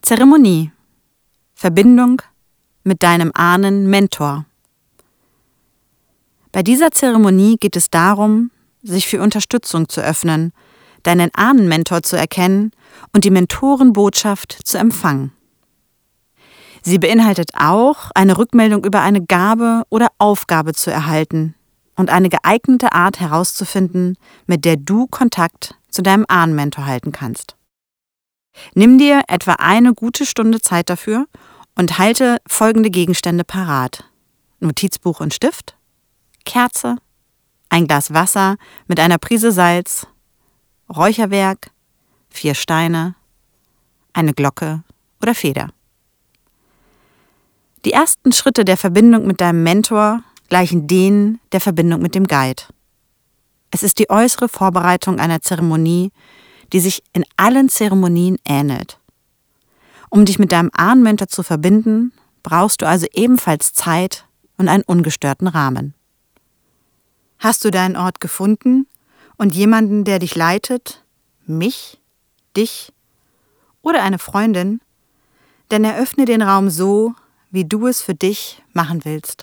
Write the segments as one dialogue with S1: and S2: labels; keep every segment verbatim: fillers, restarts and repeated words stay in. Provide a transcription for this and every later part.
S1: Zeremonie. Verbindung mit deinem Ahnen-Mentor. Bei dieser Zeremonie geht es darum, sich für Unterstützung zu öffnen, deinen Ahnen-Mentor zu erkennen und die Mentorenbotschaft zu empfangen. Sie beinhaltet auch, eine Rückmeldung über eine Gabe oder Aufgabe zu erhalten und eine geeignete Art herauszufinden, mit der du Kontakt zu deinem Ahnen-Mentor halten kannst. Nimm dir etwa eine gute Stunde Zeit dafür und halte folgende Gegenstände parat: Notizbuch und Stift, Kerze, ein Glas Wasser mit einer Prise Salz, Räucherwerk, vier Steine, eine Glocke oder Feder. Die ersten Schritte der Verbindung mit deinem Mentor gleichen denen der Verbindung mit dem Guide. Es ist die äußere Vorbereitung einer Zeremonie, die sich in allen Zeremonien ähnelt. Um dich mit deinem Ahnen-Mentor zu verbinden, brauchst du also ebenfalls Zeit und einen ungestörten Rahmen. Hast du deinen Ort gefunden und jemanden, der dich leitet, mich, dich oder eine Freundin, dann eröffne den Raum so, wie du es für dich machen willst.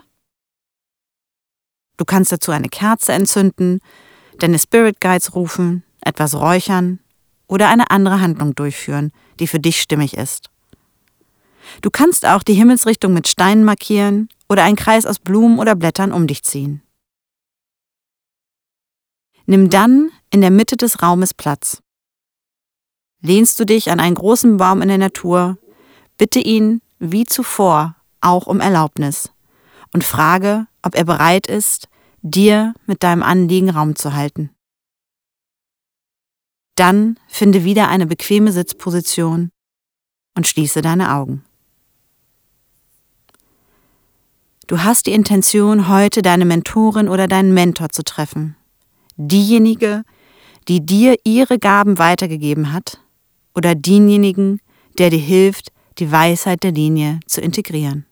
S1: Du kannst dazu eine Kerze entzünden, deine Spirit Guides rufen, etwas räuchern oder eine andere Handlung durchführen, die für dich stimmig ist. Du kannst auch die Himmelsrichtung mit Steinen markieren oder einen Kreis aus Blumen oder Blättern um dich ziehen. Nimm dann in der Mitte des Raumes Platz. Lehnst du dich an einen großen Baum in der Natur, bitte ihn, wie zuvor, auch um Erlaubnis und frage, ob er bereit ist, dir mit deinem Anliegen Raum zu halten. Dann finde wieder eine bequeme Sitzposition und schließe deine Augen. Du hast die Intention, heute deine Mentorin oder deinen Mentor zu treffen. Diejenige, die dir ihre Gaben weitergegeben hat, oder denjenigen, der dir hilft, die Weisheit der Linie zu integrieren.